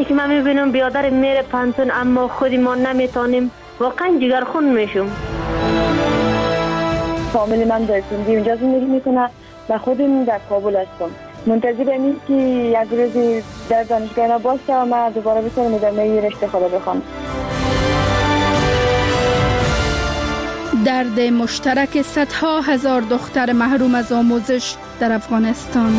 که من میبینم بیادر میره پانتون اما خودی ما نمیتونیم، واقعا جگرخون میشم. فامیل من در سندی اونجا زندگی میکنه و خودم در کابل هستم. منتظر اینم که یک روزی در دانشگاه باشه و من دوباره بتونم ادامه رشته خود بخونم. درد مشترک صدها هزار دختر محروم از آموزش در افغانستان.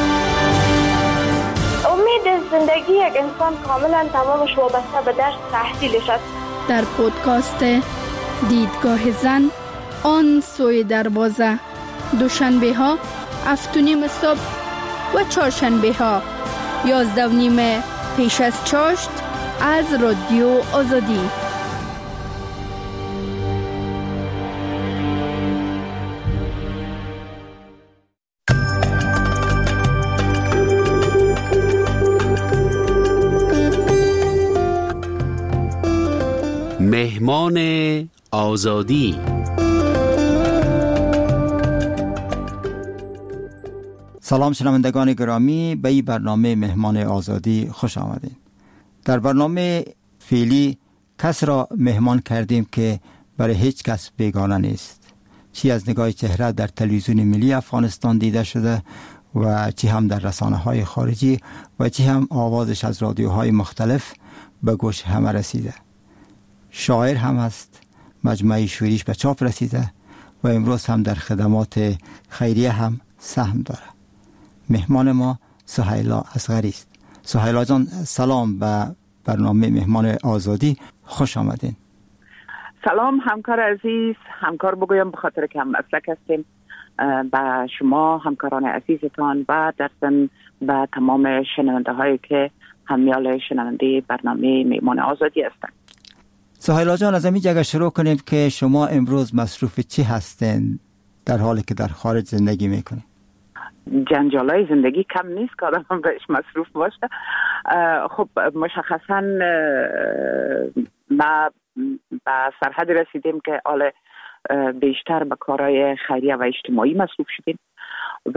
امید زندگی یک انسان کاملا تمامش وابسته به درس تحصیلش است. در پودکاست دیدگاه زن، آن سوی دروازه، دوشنبه ها 7:30 صبح و چهارشنبه ها 11:30 پیش از چاشت از رادیو آزادی. مهمان آزادی. سلام شنوندگان گرامی، به این برنامه مهمان آزادی خوش آمدید. در برنامه فعلی کس را مهمان کردیم که برای هیچ کس بیگانه نیست، چی از نگاه چهره در تلویزیون ملی افغانستان دیده شده و چی هم در رسانه‌های خارجی و چی هم آوازش از رادیوهای مختلف به گوش همه رسیده. شاعر هم است، مجموعه شعریش به چاپ رسیده و امروز هم در خدمات خیریه هم سهم داره. مهمان ما سهیلا اصغری است. سهیلا جان سلام، به برنامه مهمان آزادی خوش آمدین. سلام همکار عزیز، همکار بگویم به خاطر که هم مسلک هستیم. به شما همکاران عزیزتان و در ضمن به تمام شنونده هایی که همیال شنونده برنامه مهمان آزادی هستند. سهیلا جان از همین جگه شروع کنیم که شما امروز مصروف چی هستین در حالی که در خارج زندگی میکنین؟ جنجالای زندگی کم نیست که آدم بهش مصروف باشه. خب مشخصا ما به سرحد رسیدیم که حالا بیشتر به کارهای خیریه و اجتماعی مصروف شدیم و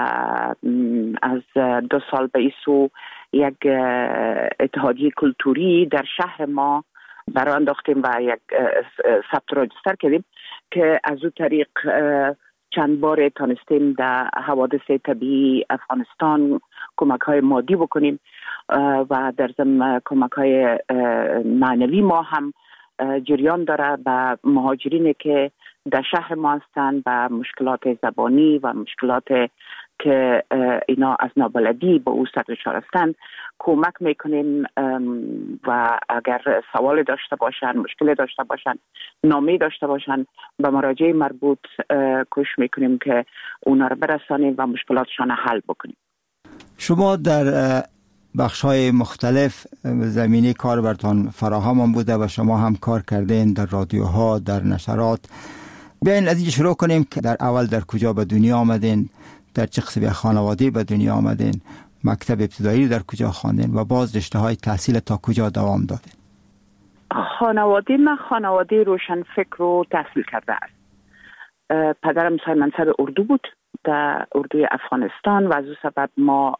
از 2 سال به این سو یک اتحادیه کلتوری در شهر ما برای انداختیم و یک ثبت راجستر کردیم که از او طریق چند بار تانستیم در حوادث طبیعی افغانستان کمک های مادی بکنیم و در ضمن کمک های معنوی ما هم جریان داره به مهاجرینی که در شهر ما هستند، به مشکلات زبانی و مشکلات که اینا از نابلدی به او سرشار هستند کمک میکنیم و اگر سوال داشته باشن، مشکل داشته باشن، نامه داشته باشن، به مراجع مربوط کوشش میکنیم که اونا رو برسانیم و مشکلاتشان حل بکنیم. شما در بخش‌های مختلف زمینه کار براتون فراهم بوده و شما هم کار کردین در رادیوها، در نشرات. بیاین از اینجا شروع کنیم که در اول در کجا به دنیا آمدین، در چه قسمت خانواده به دنیا آمدین، مکتب ابتدایی در کجا خواندین و باز رشته‌های تحصیل تا کجا دوام دادین؟ خانواده من خانواده روشنفکر رو تحصیل کرده است. پدرم صاحب منصب اردو بود در اردوی افغانستان و از او سبب ما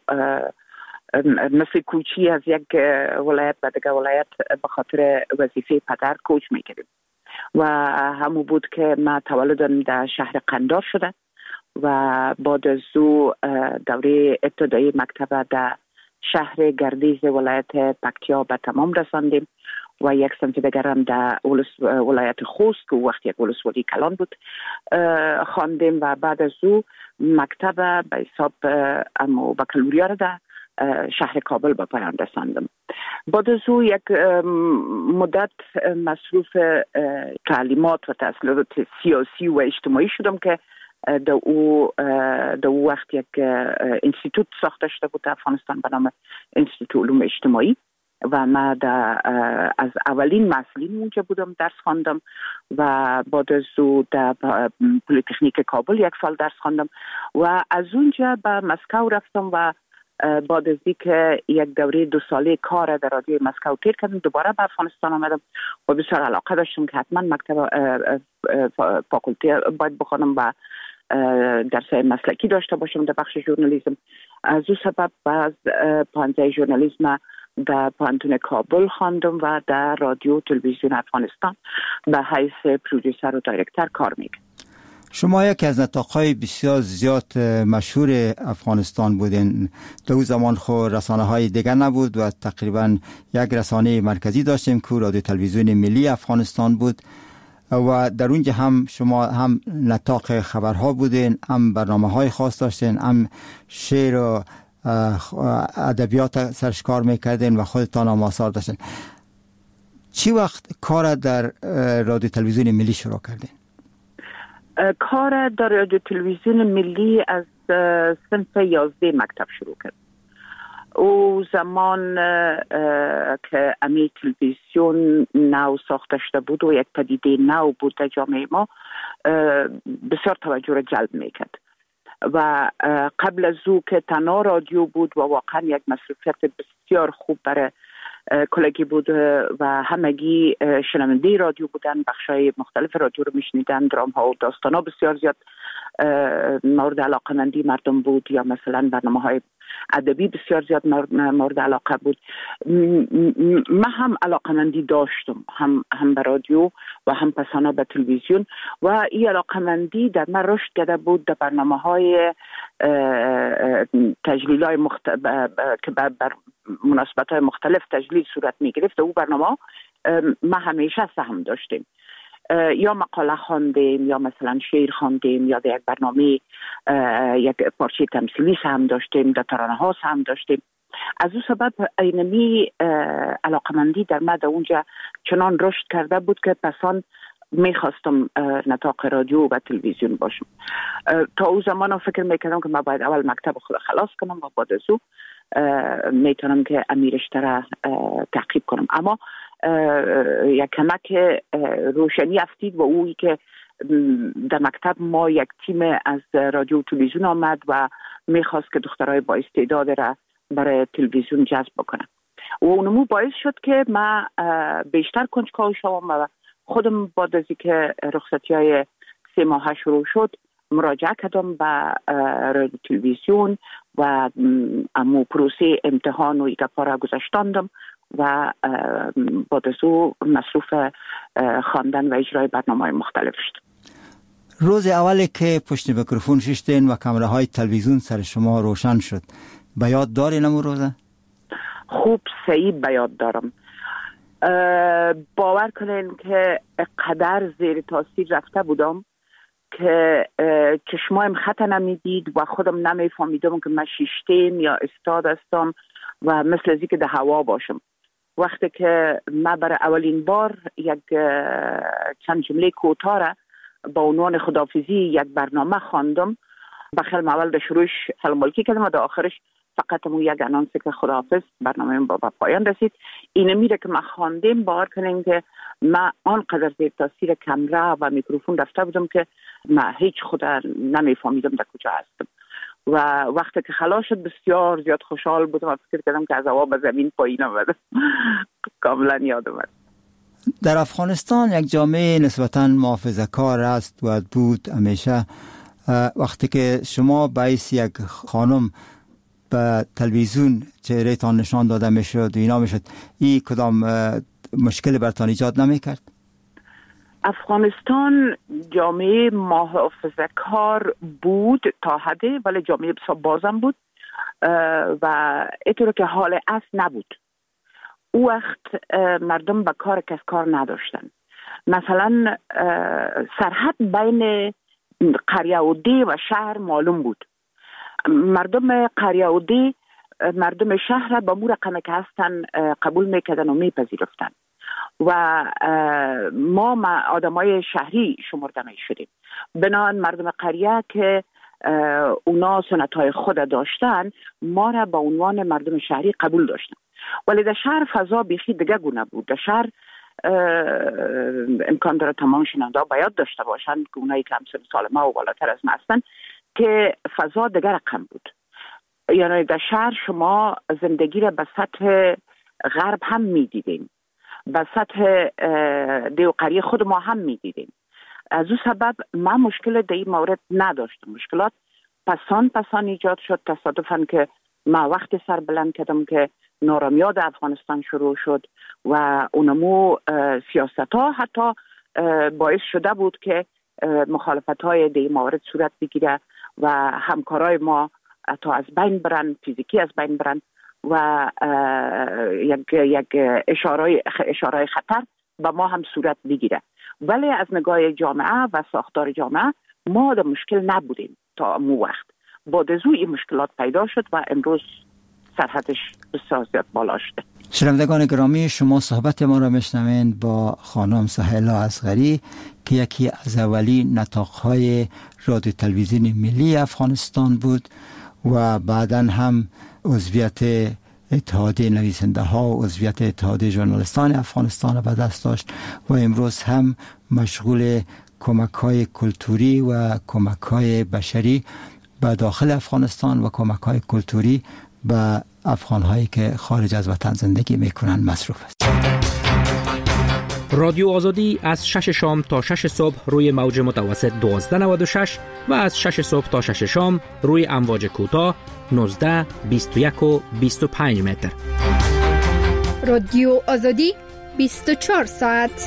مثل کوچی از یک ولایت به دیگر ولایت به خاطر وظیفه پدر کوچ میکردیم و همون بود که من تولدم در شهر قندار شده و بعد از او دوره ابتدایی مکتب در شهر گردیز ولایت پکتیا به تمام رساندیم و یک سمت دیگر هم در ولایت خوست که وقتی یک ولسوالی کلان بود خواندیم و بعد از او مکتب به حساب بکالوریا را در شهر کابل به پایان رساندم. بعد از او یک مدت مصروف تعلیمات و تحصیلات سیاسی و اجتماعی شدم که در او وقت یک انستیتوت ساخته شده بود در افغانستان به نام انستیتوت علوم اجتماعی و من از اولین مسئولین اونجا بودم، درس خواندم و بعد از او در پلی‌تکنیک کابل 1 سال درس خواندم و از اونجا به مسکو رفتم و بعد از اینکه یک دوره 2 ساله کار در رادیوی مسکو تیر کردم دوباره به افغانستان آمدم و بسیار علاقه داشتم که حتما مکتب فاکولته باید بخونم و درس‌های مسلکی داشته باشم در بخش ژورنالیسم. از او سبب از پانزه ژورنالیسم در پانتون کابل خواندم و در رادیو تلویزیون افغانستان به حیث پرودوسر و دایرکتر کار میکنم. شما یکی از نطاق‌های بسیار زیاد مشهور افغانستان بودین. در اون زمان خود رسانه‌های دیگر نبود و تقریبا یک رسانه مرکزی داشتیم که رادیو تلویزیون ملی افغانستان بود و در اونجا هم شما هم نطاق خبرها بودین، هم برنامه‌های خاص داشتین، هم شعر و ادبیات سرش کار میکردین و خودتان هم آثار داشتین. چی وقت کار در رادیو تلویزیون ملی شروع کردین؟ کار در رادیو تلویزیون ملی از صنف 11 مکتب شروع کرد. او زمان که امی تلویزیون نو ساخته شده بود و یک پدیده نو بود در جامعه ما، بسیار توجه را جلب میکرد و قبل از او که تنها رادیو بود و واقعا یک مصروفیت بسیار خوب برای کلگی بود و همگی شنونده رادیو بودن، بخشای مختلف رادیو رو میشنیدن، درام ها و داستان ها بسیار زیاد مورد علاقمندی مردم بود، یا مثلا برنامه های ادبی بسیار زیاد مورد علاقه بود. من هم علاقمندی داشتم، هم به رادیو و هم پسانا به تلویزیون، و این علاقمندی در من رشد کرده بود در برنامه های تجلیل های که بر مناسبت های مختلف تجلیل صورت می گرفت. او برنامه ما همیشه سهم داشتیم، یا مقاله خواندیم، یا مثلا شعر خواندیم، یا در یک برنامه یک پارچه تمثیلی سهم داشتیم، در ترانه ها سهم داشتیم. از او سبب اینمی علاقمندی در من در اونجا چنان رشد کرده بود که پسان میخواستم نطاق رادیو و تلویزیون باشم. تا او زمان فکر میکردم که من باید اول مکتب خود خلاص کنم و بعد از او میتونم که امیرشته را تعقیب کنم. اما یک کمک روشنی افتید و اویی که در مکتب ما یک تیم از رادیو و تلویزیون آمد و میخواست که دخترای با استعداد را برای تلویزیون جذب بکنم و اونمو باعث شد که من بیشتر کنجکاو شوم و خودم بعد از اینکه رخصتی های 3 ماه شروع شد مراجعه کردم به رادیو تلویزیون و امو پروسه امتحان و ایگپا را گذاشتاندم و بعد از او مصروف خواندن و اجرای برنامه‌های مختلف شد. روز اولی که پشت میکروفون ششتین و کامره های تلویزیون سر شما روشن شد، به یاد دارین امو روزه؟ خوب صحیح به یاد دارم. باور کنین که قدر زیر تاثیر رفته بودم که چشمایم خطا نمیدید و خودم نمیفهمیدم که من شیشتیم یا استاد هستم و مثل ازی که در هوا باشم. وقتی که من برای اولین بار یک چند جمله کوتاه را با عنوان خداحافظی یک برنامه خواندم، بخیل اول در شروعش سلام ملکی کردم و در آخرش فقط مو یک انانسی که خداحافظ، برنامه با پایان رسید. اینه میره که من خواندیم، باور کنین که من آنقدر زیر تاثیر کامera و میکروفون رفته بودم که من هیچ خود نمیفهمیدم در کجا هستم و وقتی که خلاص شد بسیار زیاد خوشحال بودم و فکر کردم که از هوا به زمین پایین آمدم. کاملا یادم است. در افغانستان یک جامعه نسبتاً محافظه‌کار است و بود همیشه. وقتی که شما باعث یک خانم به تلویزیون چهره‌تان نشان داده میشد و اینا میشد، این کدام مشکل برتان ایجاد نمیکرد؟ افغانستان جامعه محافظه‌کار بود تا حدی، ولی جامعه بسیار بازم بود و اینطور که حال اصل نبود. او وقت مردم به کار کس کار نداشتن. مثلا سرحد بین قریه و دی و شهر معلوم بود. مردم قریه و دی مردم شهر با مو رقمه که هستن قبول میکردن و میپذیرفتن و ما آدمای شهری شمرده می شدیم. بنابراین مردم قریه که اونا سنتهای خود داشتن ما را به عنوان مردم شهری قبول داشتن، ولی در شهر فضا بیخی دیگه گونه بود. در شهر امکان داره تمام شنونده ها باید داشته باشن که اونایی که همسن سال ما و بالاتر از ما هستن که فضا دیگه رقم بود. یعنی در شهر شما زندگی را به سطح غرب هم می دیدین، به سطح دیو قریه خود ما هم می دیدین. از او سبب من مشکل در این مورد نداشتم. مشکلات پسان ایجاد شد تصادفاً که ما وقت سر بلند کردم که نارامیاد افغانستان شروع شد و اونمو سیاست ها حتی باعث شده بود که مخالفت های در موارد صورت بگیره و همکارای ما حتی از بین برن، فیزیکی از بین برن و یک اشاره خطر به ما هم صورت بگیره. ولی از نگاه جامعه و ساختار جامعه ما در مشکل نبودیم تا مو وقت. بعد از این مشکلات پیدا شد و امروز سرحدش بسیار زیاد بالا شده. شنوندگان گرامی، شما صحبت ما را میشنوین با خانم سهیلا اصغری که یکی از اولین نطاق‌های رادیو تلویزیون ملی افغانستان بود و بعداً هم عضویت اتحادیه نویسنده ها و عضویت اتحادیه ژورنالیستان افغانستان را به دست داشت و امروز هم مشغول کمک‌های کلتوری و کمک‌های بشری به داخل افغانستان و کمک‌های کلتوری به افغان‌هایی که خارج از وطن زندگی می‌کنند مصروف است. رادیو آزادی از 6 شام تا 6 صبح روی موج متوسط 1296 و از 6 صبح تا 6 شام روی امواج کوتاه 19، 21 و 25 متر. رادیو آزادی 24 ساعت.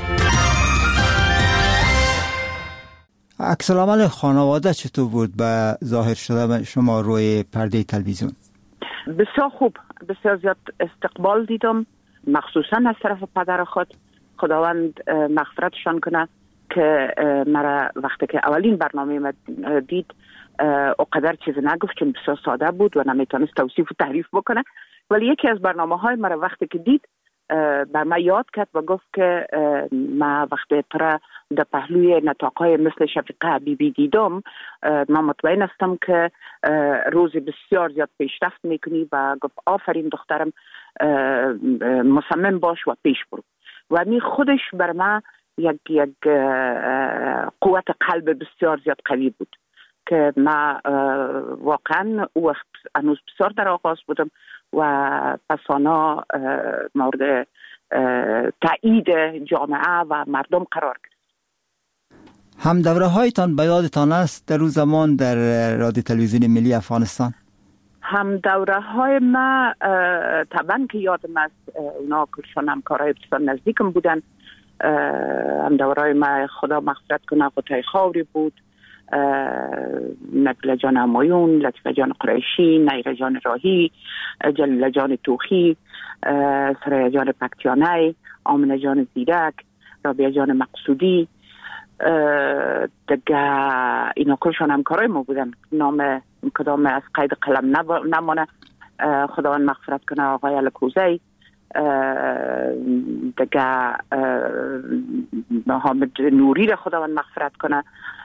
عکس العمل خانواده چطور بود به ظاهر شده شما روی پرده تلویزیون؟ بسیار خوب، بسیار زیاد استقبال دیدم، مخصوصا از طرف پدر خود. خداوند مغفرتشان کنه که مرا وقتی که اولین برنامه دید اقدر چیز نگفت چون بسیار ساده بود و نمیتونست توصیف و تعریف بکنه، ولی یکی از برنامه های مرا وقتی که دید بر من یاد کرد و گفت که ما وقتی ترا در پهلوی نطاق‌های مثل شفیقه حبیبی دیدم، من مطمئن هستم که روز بسیار زیاد پیشرفت میکنی و گفت آفرین دخترم، مصمم باش و پیش برو. و می خودش بر من یک قوت قلب بسیار زیاد قوی بود که ما واقعا او وقت هنوز بسیار در آغاز بودم و پسانا مورد تایید جامعه و مردم قرار گرفت. هم دوره هایتان به یادتان است در روز زمان در رادیو تلویزیون ملی افغانستان؟ هم دوره های ما طبعا که یادم است، اونا کلشان همکارای بسیار نزدیکم بودن. هم دوره های ما خدا مغفرت کنه قطعه خاوری بود، نبیل جان همایون، لطیفه جان قریشی، نیره جان راهی، جلیل جان توخی، سریا جان پکتیانه، آمنه جان زیرک، رابعه جان مقصودی، دیگه اینا کلشان همکارای ما بودن. نام کدام از قید قلم نمانه. خداوند مغفرت کنه آقای الکوزی، دیگه محمد نوری را خداوند مغفرت کنه،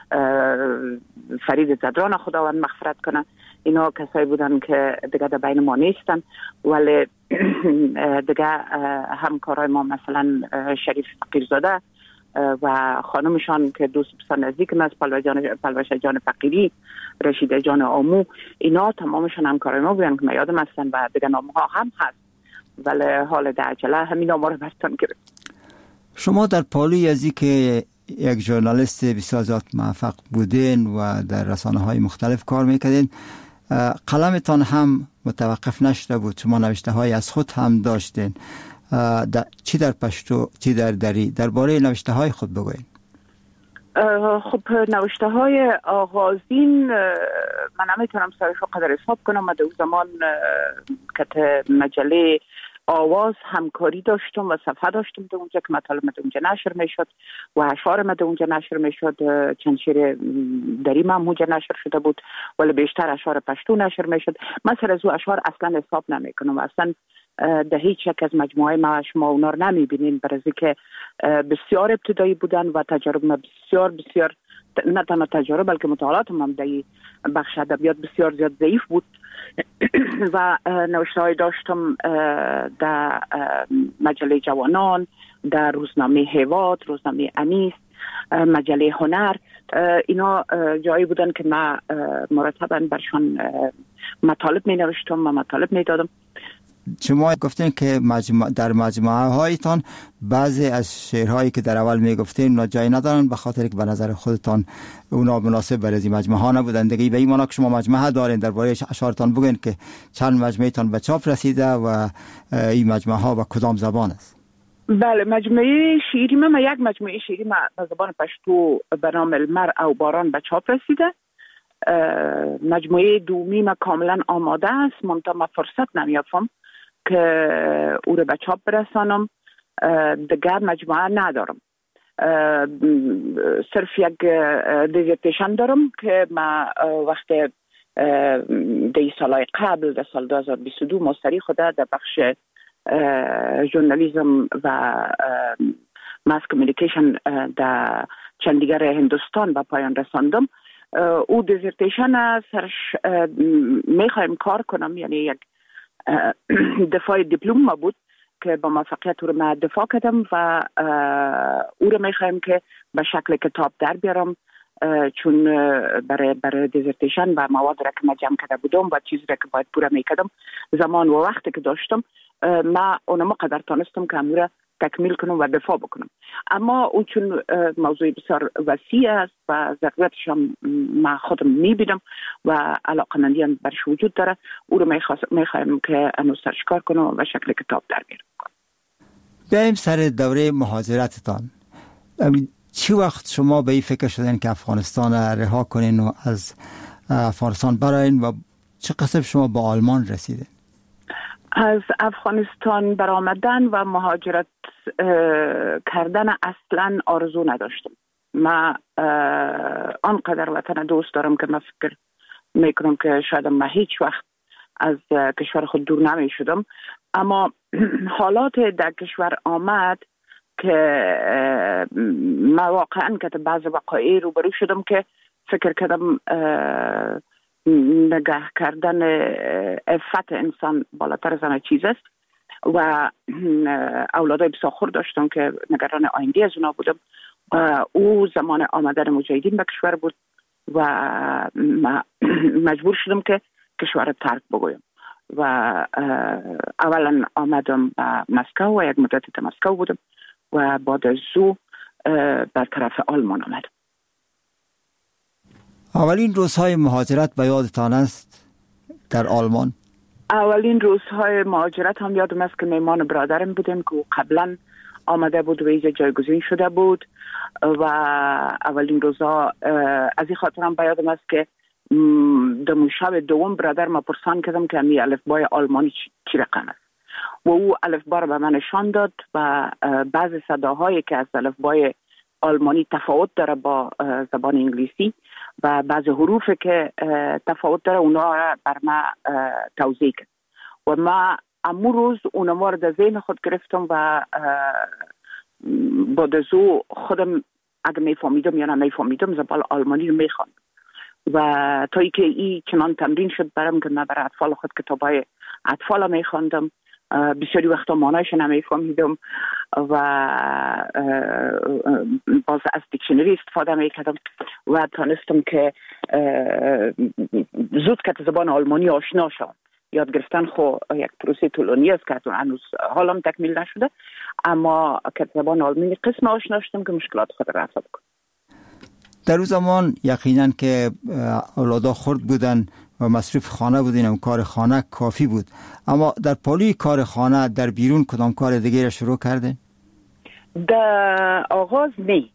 فرید زدران خداوند مغفرت کنه. اینا کسایی بودن که دیگه در بین ما نیستن، ولی دیگه همکارای ما مثلا شریف فقیرزاده و خانمشان که دوست بسیار نزدیک است، پلوشه جان فقیری، رشیده جان آمو، اینا تمامشان همکارای ما بودن که من یادم هستن و دیگه نامها هم هست، ولی حال در عجله همین نامها رو برتان گرفت. شما در پالوی ازی که یک ژورنالیست بسیار زیاد موفق بودین و در رسانه‌های مختلف کار میکردین، قلمتان هم متوقف نشده بود، شما نوشته‌های از خود هم داشتین، چی در پشتو چی در دری، درباره نوشته‌های خود بگوین. خب نوشته‌های آغازین من نمیتونم سرشو قدر حساب کنم. من در اون زمان که مجله آواز همکاری داشتم و صفحه داشتم در اونجا که مطالب در اونجا نشر میشد و اشعار در اونجا نشر میشد. چند شعر دری هم اونجا نشر شده بود، ولی بیشتر اشعار پشتو نشر میشد. من سر از اون اشعار اصلا حساب نمیکنم، اصلا در هیچ یک از مجموعه ما شما اونا رو نمیبینین، برای که بسیار ابتدایی بودن و تجارب ما بسیار نه تنها تجارب بلکه مطالعات هم در بخش ادبیات بسیار زیاد ضعیف بود و نوشته‌های داشتم در مجله جوانان، در روزنامه هیواد، روزنامه انیس، مجله هنر. اینا جایی بودن که من مرتباً برشان مطالب می نوشتم و مطالب می دادم شما گفتین که در مجموعه هایتان بعضی از شعرهایی که در اول میگفتین اونا جای ندارن به خاطر که به نظر خودتان اونا مناسب برای این مجموعه ها نبودن دیگه. به این معنا که شما مجموعه دارین، درباره اشعارتان بگین که چند مجموعه تان به چاپ رسیده و این مجموعه ها به کدام زبان است؟ بله، مجموعه شعری ما یک مجموعه شعری ما به زبان پشتو به نام المر او باران به چاپ رسیده. مجموعه دومی ما کاملا آماده است، منتها ما فرصت نمیافم که او رو به چاپ برسانم. دیگر مجموعه ندارم، صرف یک دیزرتیشن دارم که ما وقت دی سالهای قبل در سال 2022 مستری خوده در بخش ژورنالیسم و ماس کمیونیکیشن در چندیگر هندوستان به پایان رساندم. او دیزرتیشن سرش میخوایم کار کنم، یعنی یک دفاع دیپلم ما بود که با موفقیت او رو من دفاع کردم و او رو میخوایم که به شکل کتاب در بیارم، چون برای دیزرتیشن و مواد را که من جمع کرده بودم و چیزی را که باید پوره میکردم زمان و وقتی که داشتم من اونم قدر تانستم که امور تکمیل کنم و دفاع بکنم. اما اون چون موضوع بسیار وسیع است و ضرورتش هم من خودم میبینم و علاقمندی هم برش وجود داره، او رو میخوایم که انو سرش کار کنم و شکل کتاب در بیارم. بیاییم سر دوره مهاجرتتان. چی وقت شما به این فکر شدین که افغانستان رها کنین و از افغانستان براین و چه قصد شما با آلمان رسیدین؟ از افغانستان برآمدن و مهاجرت کردن اصلا آرزو نداشتم. من آنقدر وطن دوست دارم که من فکر میکنم که شاید من هیچ وقت از کشور خود دور نمی شدم، اما حالات در کشور آمد که من واقعا که بعض وقایع روبرو شدم که فکر کردم نگاه کردن عفت انسان بالاتر از همه چیز است و اولادای بسیار داشتم که نگران آینده از اونا بودم. او زمان آمدن مجاهدین به کشور بود و مجبور شدم که کشور رو ترک بگویم و اولا آمدم به مسکو و یک مدت در مسکو بودم و بعد از او بر طرف آلمان آمدم. اولین روزهای مهاجرت به یادتان است در آلمان؟ اولین روزهای مهاجرت هم یادم است که میمان برادرم بودیم که قبلا آمده بود و اینجا جایگزین شده بود و اولین روزها از این خاطر هم به یادم است که در شب دوم برادر ما پرسان کردم که امی الفبای آلمانی چی رقم است و او الفبا را به من نشان داد و بعض صداهایی که از الفبای آلمانی تفاوت داره با زبان انگلیسی و بعض حروف که تفاوت داره اونا را بر ما توضیح کرد و ما امو روز اونا را در ذهن خود گرفتم و بعد از او خودم اگه میفهمیدم یا نمیفهمیدم زبان آلمانی رو میخواندم و تا ای که این چنان تمرین شد برام که من برای اطفال خود کتابای اطفال میخواندم. بسیاری وقتا معنایش نمیفهمیدم و باز از دیکشنری استفاده میکردم و تانستم که زود که زبان آلمانی آشنا شدم. یاد گرفتن خو یک پروسه طولانی است که هنوز حالم تکمیل نشده، اما که زبان آلمانی قسم آشنا شدم که مشکلات خود رفع بکنم. در اون زمان یقینا که اولادا خرد بودن و مصروف خانه بودین و کار خانه کافی بود، اما در پالوی کار خانه در بیرون کدام کار دیگه را شروع کردین؟ در آغاز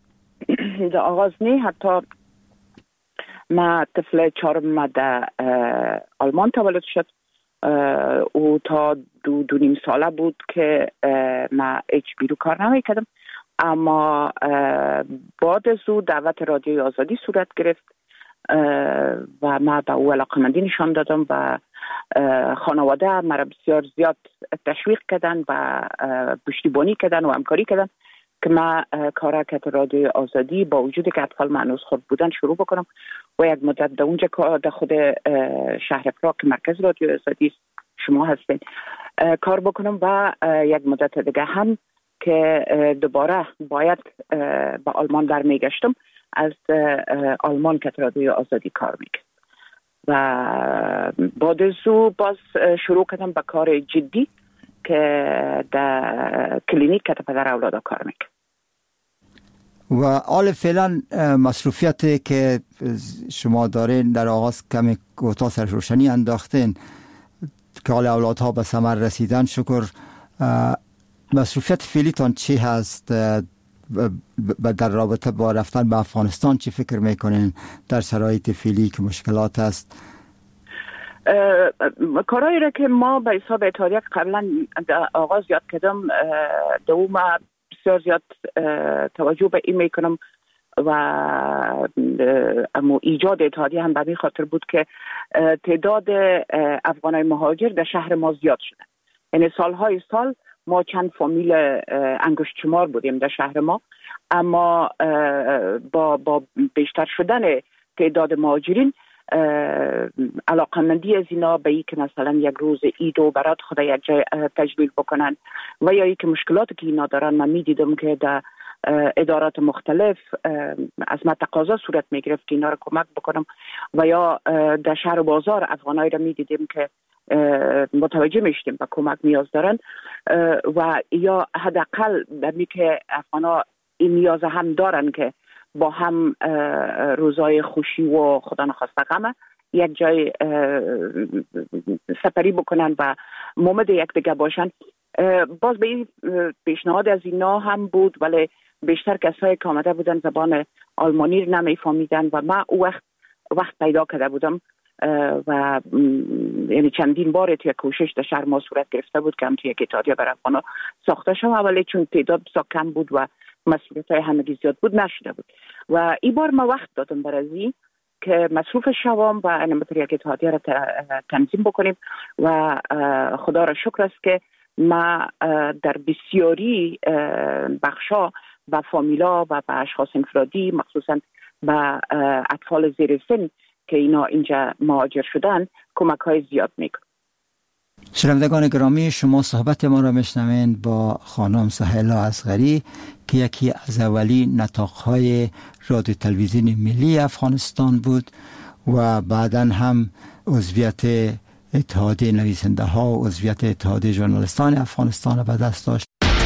نه حتی ما طفل چهارم در آلمان تولد شد او تا دو نیم ساله بود که ما هیچ بیرو کار نمیکردم، اما بعد از او دعوت رادیوی آزادی صورت گرفت و ما به او علاقمندی نشان دادم و خانواده مرا بسیار زیاد تشویق کردن و پشتیبانی کردن و همکاری کردن که ما کارکت رادیوی آزادی با وجودی که اطفال معنوس خود بودن شروع بکنم و یک مدت در اونجا در خود شهر پراگ که مرکز رادیوی آزادی شما هستین کار بکنم و یک مدت دیگه هم که دوباره باید به آلمان برمیگشتم از آلمان که رادیوی آزادی کار میکرد و بعد از او باز شروع کردم به کار جدی که در کلینیک که پدر اولادا کار میکنه. و حال فعلا مصروفیتی که شما دارین در آغاز کمی کوتاه سر روشنی انداختین که حال اولادها به ثمر رسیدن، شکر. مصروفیت فعلیتان چی هست در رابطه با رفتن به افغانستان؟ چی فکر میکنین در شرایط فعلی که مشکلات است؟ کارهایی را که ما به حساب اتحادیه قبلا آغاز یاد کردم دوم بسیار زیاد توجه به این میکنم و اما ایجاد اتحادیه هم به این خاطر بود که تعداد افغانای مهاجر در شهر ما زیاد شده. یعنی سالهای سال ما چند فامیل انگشت شمار بودیم در شهر ما، اما با بیشتر شدن تعداد مهاجرین علاقمندی از اینا به ای که مثلا یک روز عید و برات خدا یک جای تجلیل بکنن و یا ای که مشکلاتی که اینا دارن، من می دیدم که در ادارات مختلف از من تقاضا صورت می گرفت که اینا رو کمک بکنم و یا در شهر و بازار افغانایی رو می دیدیم که متوجه می شدیم به کمک نیاز دارن و یا حداقل در می که افغانا این نیاز هم دارن که با هم روزای خوشی و خدا نخواسته غم یک جای سپری بکنن و مومد یک دیگه باشن. باز به این پیشنهاد از اینا هم بود، ولی بیشتر کسایی که آمده بودن زبان آلمانی رو نمیفهمیدن و من او وقت پیدا کرده بودم و یعنی چندین بار توی کوشش در شهر ما صورت گرفته بود که هم توی یک اتحادیه برای افغانا ساخته شد، ولی چون تعداد بسیار کم بود و مسئولیت‌های همگی زیاد بود نشده بود و این بار ما وقت دادم برای که مصروف شوام و انمتر یک اتحادیه را تنظیم بکنیم و خدا را شکر است که ما در بسیاری بخشا با فامیلا و با اشخاص انفرادی مخصوصا با اطفال زیر سن که اینا اینجا مهاجر شدن کمک های زیاد میکنم. شنوندگان گرامی، شما صحبت ما را میشنوین با خانم سهیلا اصغری که یکی از اولی نطاق‌های رادیو تلویزیون ملی افغانستان بود و بعداً هم عضویت اتحادیه نویسنده ها و عضویت اتحادیه ژورنالیستان افغانستان را به دست داشت.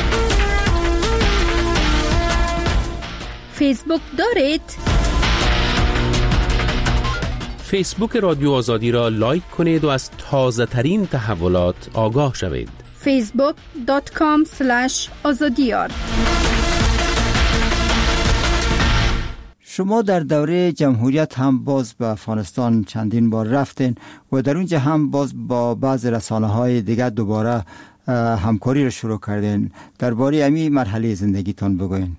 فیسبوک دارید؟ فیسبوک رادیو آزادی را لایک کنید و از تازه ترین تحولات آگاه شوید. facebook.com/azadiyar. شما در دوره جمهوریت هم باز به افغانستان چندین بار رفتین و در اونجا هم باز با بعض رسانه‌های دیگر دوباره همکاری را شروع کردین. درباره همین مرحله زندگیتان بگوین.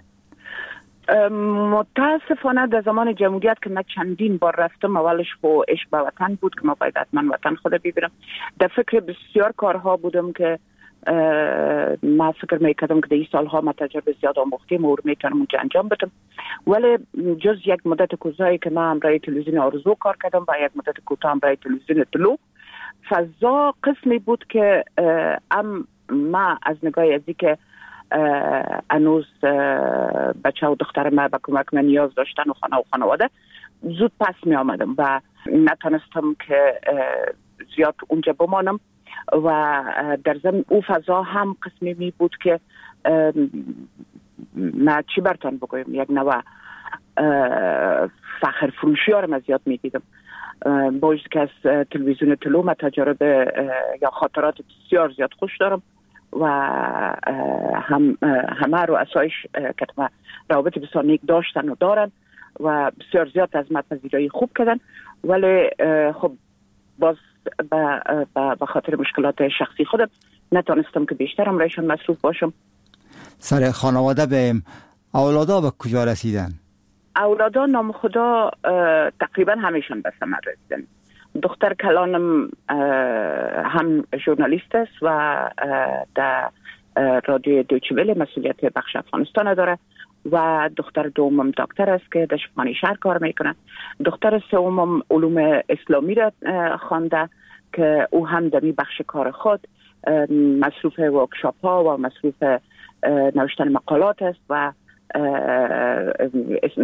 متاسفانه در زمان جمهوریت که من چندین بار رفتم، اولش خو عشق به وطن بود که ما باید حتما وطن خود ببینم. در فکر بسیار کارها بودم که ما فکر میکردم که در این سالها ما تجربه زیاد آموختیم و میتونم اونجا انجام بدم، ولی جز یک مدت کوتاهی که من برای تلویزیون آرزو کار کردم و یک مدت کوتاه برای تلویزیون طلوع، فضا قسمی بود که ما از نگاه ازی که هنوز بچه و دختر ما به کمک من نیاز داشتن و خانه و خانواده، زود پس می آمدم و نتونستم که زیاد اونجا بمانم و در ضمن او فضا هم قسمی می بود که ما چی برتان بگویم، یک نوع فخر فروشی ها رو من زیاد می دیدم. باید که از تلویزیون طلوع ما تجربه یا خاطرات بسیار زیاد خوش دارم و همه رو اسایش که روابط بسیار نیک داشتن و دارن و بسیار زیاد از من پذیرایی خوب کردن، ولی خب باز به خاطر مشکلات شخصی خودم نتونستم که بیشترم رایشان مصروف باشم. سر خانواده بهم، اولادا به کجا رسیدن؟ اولادا نام خدا تقریبا همیشون به ثمر رسیدن. دختر کلانم هم ژورنالیست است و در رادیو دویچه وله مسئولیت بخش افغانستان داره و دختر دومم دکتر است که در شفاخانه شهر کار میکنه. دختر سومم علوم اسلامی را خوانده که او هم در این بخش کار خود مصروف ورکشاپ ها و مصروف نوشتن مقالات است و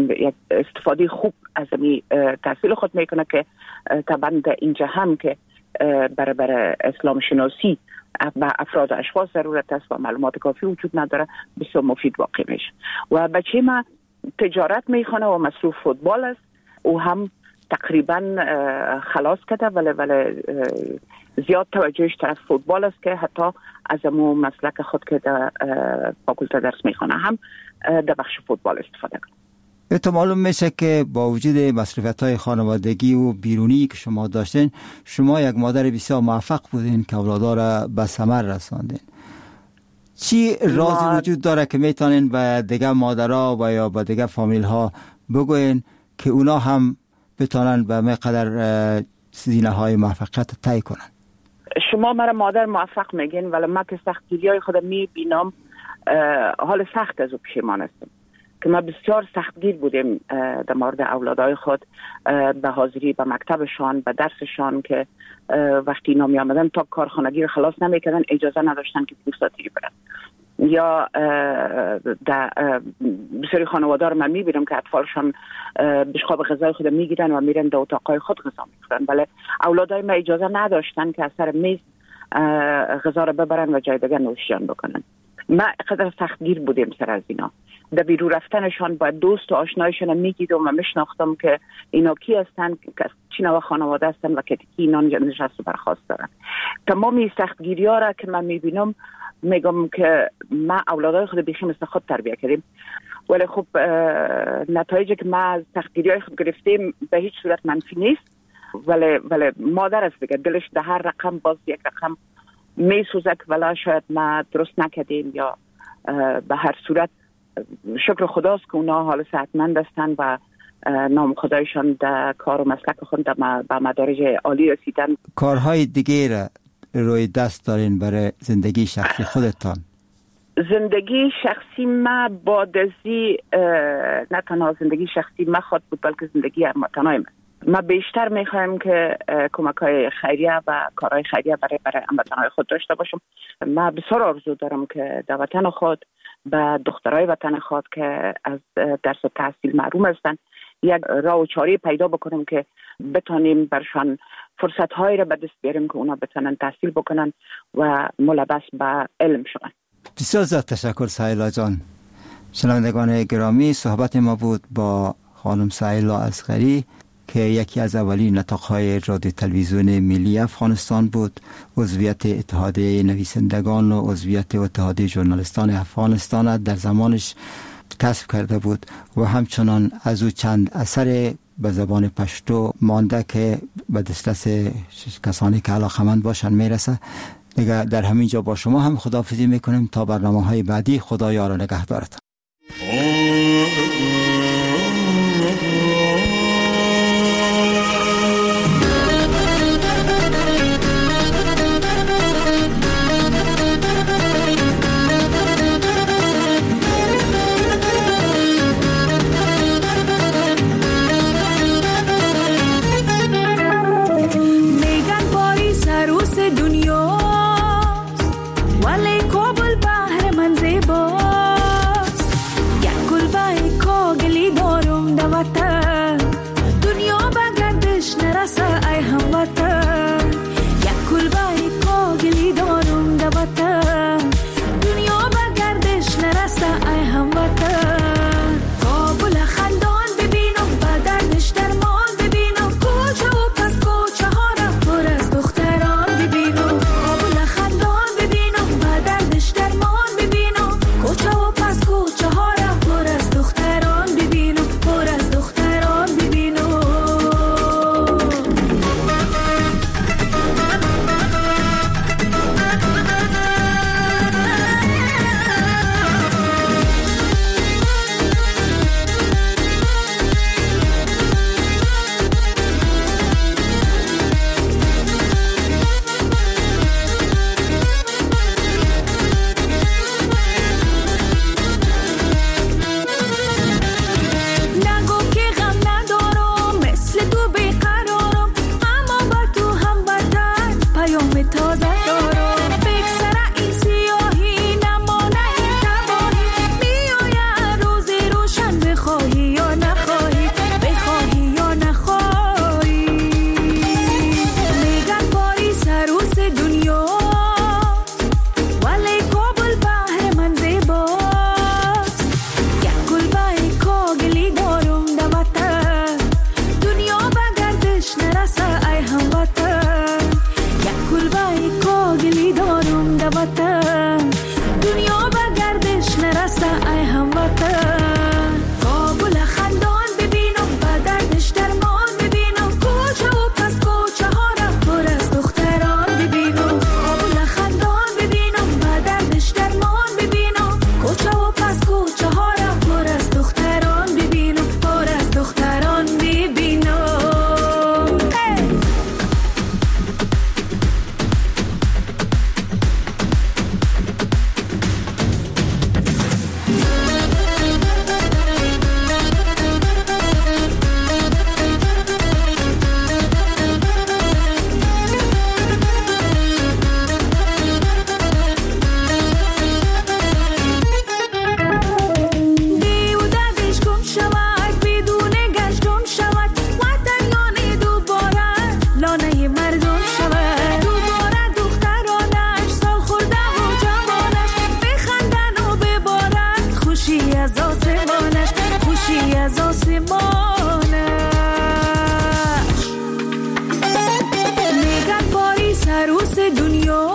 استفاده خوب از این تحصیل خود میکنه که طبعا در اینجا هم که برای اسلام شناسی و افراد و اشخاص ضرورت است و معلومات کافی وجود نداره، بسیار مفید واقع میشه. و بچه ما تجارت میخونه و مصروف فوتبال است، او هم تقریبا خلاص کرده، ولی زیاد توجهش طرف فوتبال است که حتی از امو مسلک خود که در فاکولته درس میخونه هم در بخش فوتبال استفاده کنه. تو معلوم میشه که با وجود مصروفیت‌های خانوادگی و بیرونی که شما داشتین، شما یک مادر بسیار موفق بودین که اولادا را به ثمر رساندین. چی رازی وجود داره که میتونین به دیگه مادرها و یا به دیگه فامیل ها بگوین که اونا هم بتونن به مقدر زینه های موفقیت طی کنن؟ شما مرا مادر موفق میگین، ولی من که سختگیری های خودم میبینم، حال سخت از او پشیمان هستم که ما بسیار سختگیر بودیم در مورد اولادای خود، به حاضری به مکتبشان، به درسشان، که وقتی اینا می آمدن تا کارخانگی رو خلاص نمیکردن، اجازه نداشتن که پوستاتیری برن. یا در بسیاری خانواده رو من میبینم که اطفالشان بشقاب غذای خود میگیرن و میرن در اتاقای خود غذا میخورن، ولی اولادای ما اجازه نداشتن که از سر میز غذا رو ببرن و جای دیگه نوشیدن بکنن. ما قدر سختگیر بودیم سر از اینا. در بیرون رفتنشان با دوست و آشنایشان میگیدم و میشناختم که اینا کی هستن، که چی نوع خانواده هستن و که کی اینا نشست و برخواست دارن. تمامی سختگیری ها را که من میبینم میگم که ما اولادای خود بیخی مثل خود تربیه کردیم، ولی خب نتایجی که ما از سختگیری های خود گرفتیم به هیچ صورت منفی نیست، ولی مادر است دیگه، دلش در هر رقم باز یک رقم میسوزه که ولی شاید ما درست نکردیم، یا به هر صورت شکر خداست که اونا حال صحتمند هستن و نام خدایشان در کار و مسلک خود به مدارج عالی رسیدن. کارهای دیگه را روی دست دارین برای زندگی شخصی خودتان؟ زندگی شخصی ما با دزی نه تنها زندگی شخصی ما خود بود، بلکه زندگی هموطنای ما بیشتر میخوایم که کمک‌های خیریه و کارهای خیریه برای هموطنای خود داشته باشم. ما بسیار آرزو دارم که در وطن خود به دخترای وطن خود که از درس و تحصیل محروم هستن یک راه و چاره پیدا بکنیم که بتونیم برشان فرصت‌هایی را به دست بیاریم که اونا بتونن تحصیل بکنن و ملبس به علم شون. بسیار زیاد تشکر سهیلا جان. شنوندگان گرامی، صحبت ما بود با خانم سهیلا اصغری که یکی از اولین نطاق‌های رادیو تلویزیون ملی افغانستان بود، عضویت اتحادیه نویسندگان و عضویت اتحادیه ژورنالیستان افغانستان در زمانش کسب کرده بود و همچنان از او چند اثر به زبان پشتو مانده که به دسترس کسانی که علاقه‌مند باشن میرسه. دیگه در همین جا با شما هم خداحافظی میکنیم تا برنامه‌های بعدی. خدا یار و نگهدارتان. دنیاست ولی کابل بحر من زیباست، عروس دنیا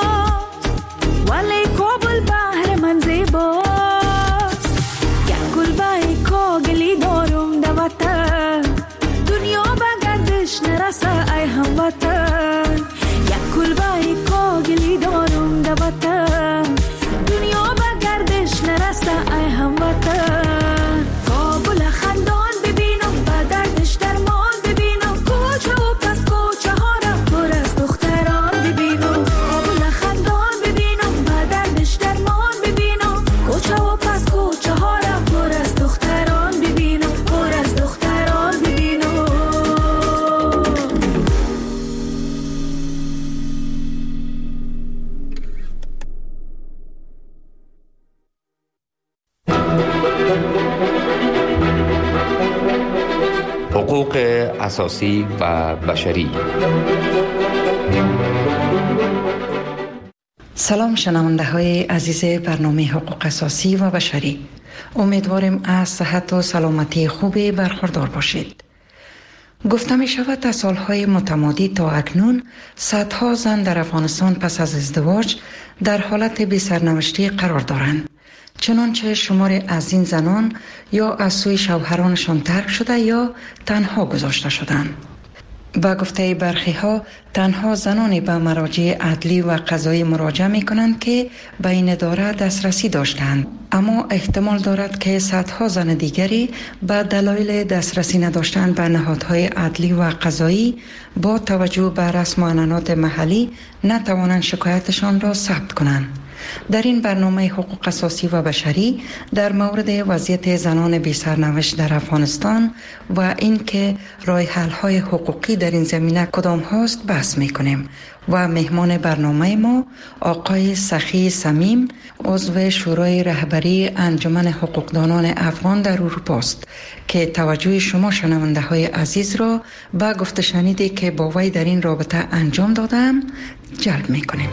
ولی کابل بحر من زیباست. یک کلبه کاغلی دارم در وطن، دنیا به گردش نرسه ای هموطن. یک کلبه کاغلی دارم در وطن، دنیا به گردش نرسه ای هموطن. کابل خندان ببینم به دردش درمان ببینم، کوچه و پس کوچه ها را پر از دختران ببینم. کابل خندان ببینم به دردش درمان ببینم، کوچه و پس کوچه ها را پر از دختران ببینم، پر از دختران ببینم. حقوق اساسی و بشری. سلام شنونده های عزیز برنامه حقوق اساسی و بشری، امیدوارم از صحت و سلامتی خوبی برخوردار باشید. گفته می شود از سالهای متمادی تا اکنون صدها زن در افغانستان پس از ازدواج در حالت بی سرنوشتی قرار دارند، چنانچه شمار از این زنان یا از سوی شوهرانشان ترک شده یا تنها گذاشته شدند. با گفته برخی ها تنها زنانی به مراجع عدلی و قضایی مراجعه می کنند که به این اداره دسترسی داشتند، اما احتمال دارد که صدها زن دیگری به دلایل دسترسی نداشتن به نهادهای عدلی و قضایی با توجه به رسم و عنعنات محلی نتوانند شکایتشان را ثبت کنند. در این برنامه حقوق اساسی و بشری در مورد وضعیت زنان بی سرنوشت در افغانستان و اینکه راه حل های حقوقی در این زمینه کدام هاست بحث میکنیم و مهمان برنامه ما آقای سخی صمیم، عضو شورای رهبری انجمن حقوقدانان افغان در اروپا است که توجه شما شنونده های عزیز را به گفته شنیدی که با وی در این رابطه انجام دادم جلب میکنیم.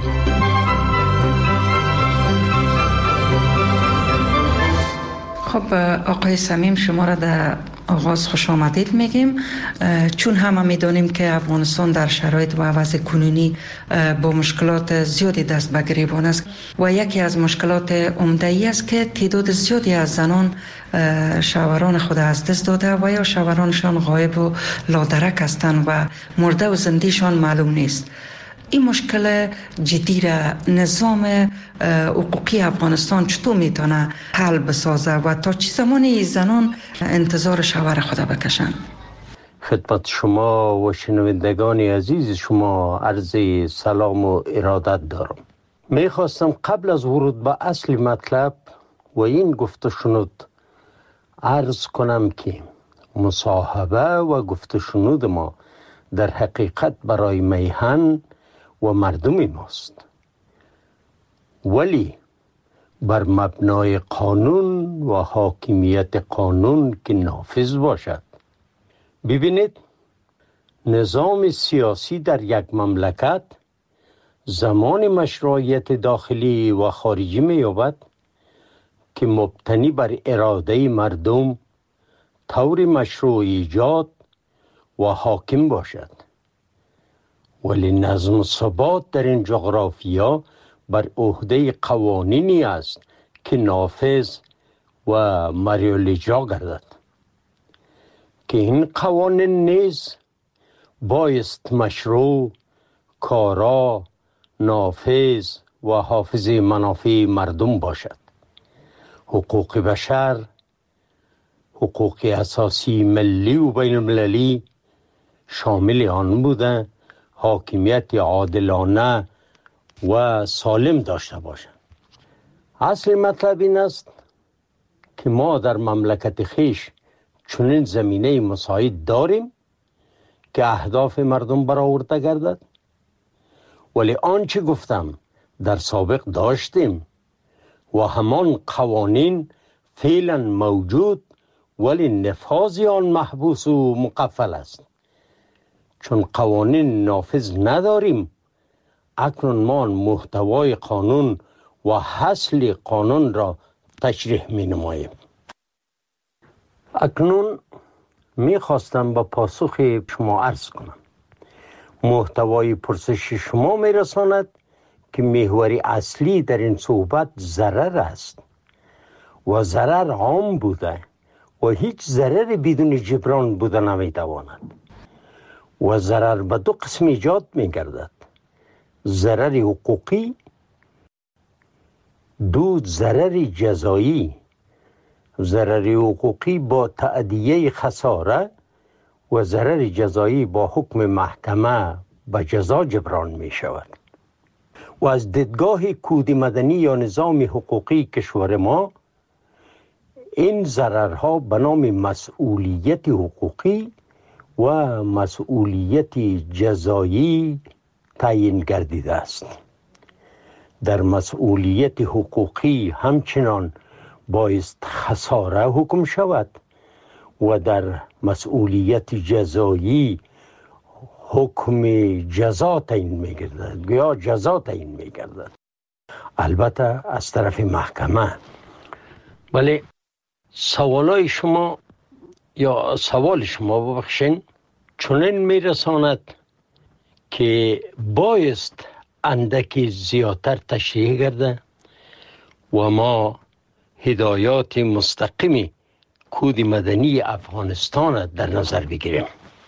خب آقای صمیم، شما را در آغاز خوش آمدید میگیم، چون همه میدانیم که افغانستان در شرایط و وضع کنونی با مشکلات زیادی دست به گریبان است و یکی از مشکلات عمده ای است که تعداد زیادی از زنان شوهران خود از دست داده و یا شوهرانشان غایب و لادرک هستند و مرده و زندهشان معلوم نیست. این مشکل جدی را نظام حقوقی افغانستان چطور میتونه حل بسازه و تا چه زمانی زنان انتظار شوهر خود بکشن؟ خدمت شما و شنوندگان عزیز شما عرض سلام و ارادت دارم. میخواستم قبل از ورود به اصل مطلب و این گفته شنود عرض کنم که مصاحبه و گفته شنود ما در حقیقت برای میهن و مردم ماست، ولی بر مبنای قانون و حاکمیت قانون که نافذ باشد. ببینید، نظام سیاسی در یک مملکت زمان مشروعیت داخلی و خارجی می‌یابد که مبتنی بر اراده مردم طور مشروع ایجاد و حاکم باشد، ولی نظم و ثبات در این جغرافیا بر عهده قوانینی است که نافذ و مریال اجرا گردد که این قوانین نیز بایست مشروع، کارا، نافذ و حافظ منافع مردم باشد. حقوق بشر، حقوق اساسی ملی و بین المللی شامل آن بوده حاکمیت عادلانه و سالم داشته باشند. اصل مطلب این است که ما در مملکت خویش چنین زمینه مساعد داریم که اهداف مردم برآورده گردد، ولی آنچه گفتم در سابق داشتیم و همان قوانین فعلا موجود، ولی نفاذ آن محبوس و مقفل است. چون قوانین نافذ نداریم، اکنون ما محتوای قانون و حاصل قانون را تشریح می نماییم. اکنون می خواستم با پاسخ شما عرض کنم محتوای پرسش شما میرساند که محور اصلی در این صحبت ضرر است و ضرر عام بوده و هیچ ضرر بدون جبران بوده نمیتواند و ضرر به دو قسم ایجاد میگردد: ضرر حقوقی، دو ضرر جزایی. ضرر حقوقی با تأدیه خساره و ضرر جزایی با حکم محکمه به جزا جبران می شود. و از دیدگاه کود مدنی یا نظام حقوقی کشور ما این ضررها به نام مسئولیت حقوقی و مسئولیت جزایی تعیین گردیده است. در مسئولیت حقوقی همچنان بایست خساره حکم شود و در مسئولیت جزایی حکم جزا تعیین می‌گردد یا جزا تعیین می‌گردد، البته از طرف محکمه. ولی سوال شما ببخشین چنین میرساند که بایست اندکی زیادتر تشریح گرده و ما هدایات مستقیمی کود مدنی افغانستان در نظر بگیریم،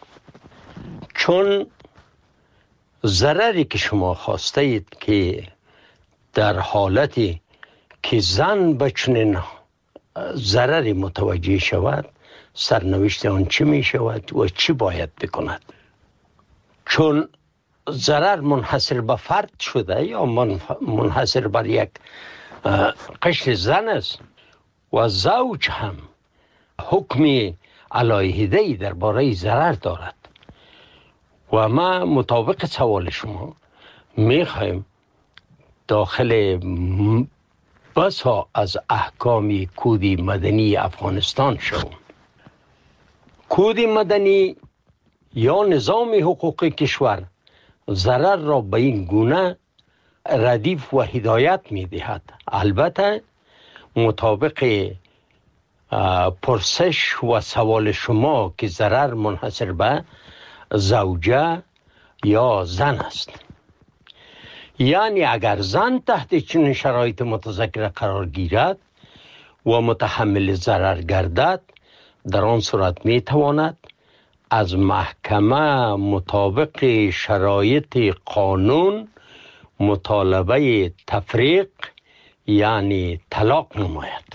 چون ضرری که شما خواسته اید که در حالتی که زن به چنین ضرری متوجه شود سرنوشت آن چی می شود و چی باید بکند. چون ضرر منحصر به فرد شده یا منحصر بر یک قشر زن است و زوج هم حکم علیحده‌ای درباره ضرر دارد و ما مطابق سوال شما میخوایم داخل بسا از احکام کود مدنی افغانستان شوم. کود مدنی یا نظام حقوقی کشور ضرر را به این گونه ردیف و هدایت می دهد. البته مطابق پرسش و سوال شما که ضرر منحصر به زوجه یا زن است، یعنی اگر زن تحت چنین شرایط متذکره قرار گیرد و متحمل ضرر گردد، در آن صورت می تواند از محکمه مطابق شرایط قانون مطالبه تفریق یعنی طلاق نماید.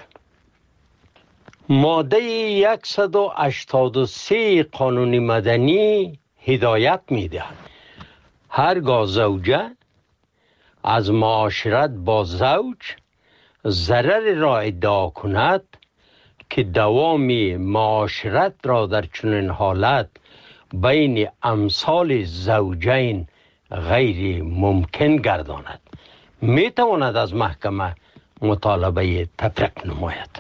ماده 183 قانون مدنی هدایت می دهد هرگاه زوجه از معاشرت با زوج ضرر را ادعا کند که دوام معاشرت را در چنین حالت بین امثال زوجین غیر ممکن گرداند، می تواند از محکمه مطالبه تفریق نماید.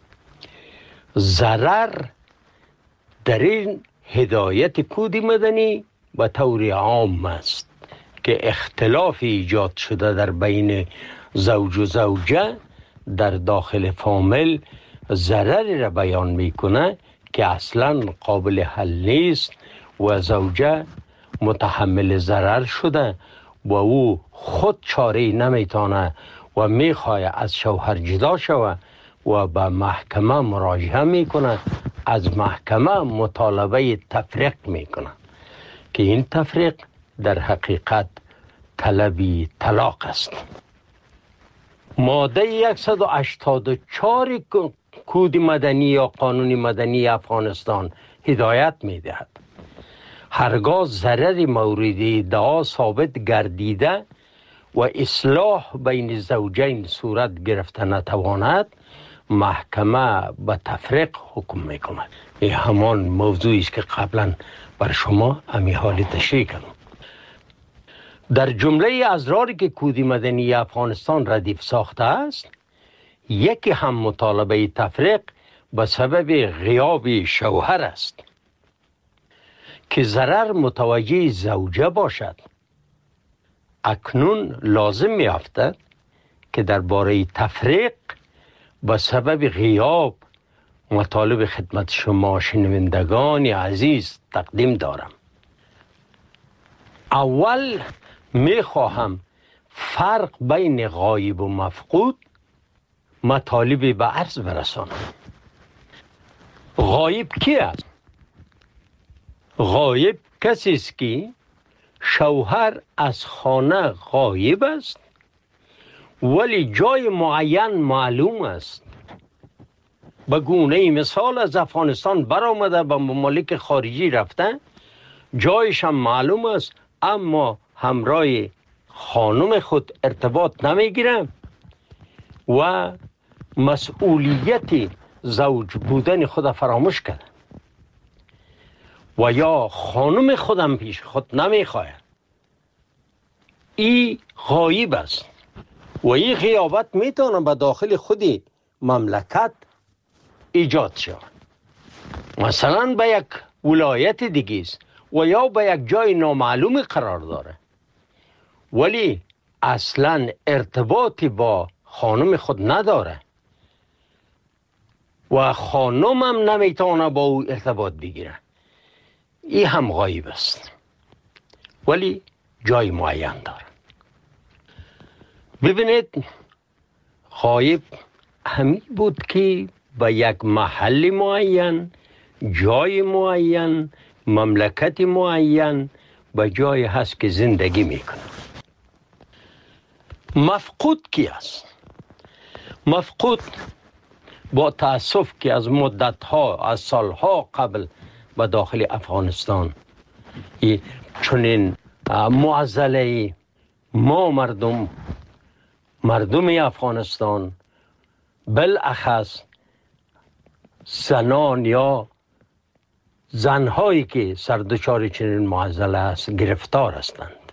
ضرر در این هدایت کود مدنی به طور عام است که اختلاف ایجاد شده در بین زوج و زوجه در داخل فامیل ضرری را بیان میکنه که اصلا قابل حل نیست و زوجه متحمل ضرر شده و او خود چاره‌ای نمیتونه و میخواه از شوهر جدا شود و به محکمه مراجعه میکنه، از محکمه مطالبه تفریق میکنه که این تفریق در حقیقت طلبی طلاق است. ماده 184 کود مدنی یا قانون مدنی افغانستان هدایت میدهد هرگاه ضرر مورد ادعا ثابت گردیده و اصلاح بین زوجین صورت گرفته نتواند، محکمه به تفریق حکم میکند. این همان موضوعی است که قبلا بر شما امی حال تشریح کردم. در جمله اضراری که کود مدنی افغانستان ردیف ساخته است، یکی هم مطالبه تفریق به سبب غیاب شوهر است که ضرر متوجه زوجه باشد. اکنون لازم می‌افتد که درباره تفریق به سبب غیاب مطالب خدمت شما شنوندگان عزیز تقدیم دارم. اول میخواهم فرق بین غایب و مفقود مطالبی به عرض برسانم. غایب کی است؟ غایب کسی است که شوهر از خانه غایب است ولی جای معین معلوم است. به گونه مثال از افغانستان برآمده به ممالک خارجی رفته، جایش هم معلوم است اما همراه خانم خود ارتباط نمیگیره و مسئولیت زوج بودن خود فراموش کرده و یا خانم خودم پیش خود نمیخواه. این غایب است و این غیابت میتونه به داخل خودی مملکت ایجاد شود. مثلا به یک ولایت دیگه است و یا به یک جای نامعلوم قرار داره ولی اصلا ارتباطی با خانم خود نداره و خانم هم نمیتونه با او ارتباط بگیره. این هم غایب است ولی جای معین داره. ببینید غایب همین بود که به یک محل معین، جای معین، مملکت معین به جای هست که زندگی میکنه. مفقود کی است؟ مفقود با تأسف که از مدتها، از سالها قبل به داخل افغانستان چنین معضله ما مردم افغانستان بالاخص زنان یا زنهایی که سردچار چنین معضله است گرفتار هستند.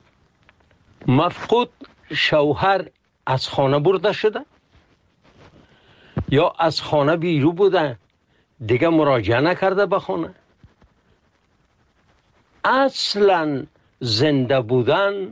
مفقود شوهر از خانه برده شده یا از خانه بیرون بوده دیگه مراجعه نکرده به خانه. اصلا زنده بودن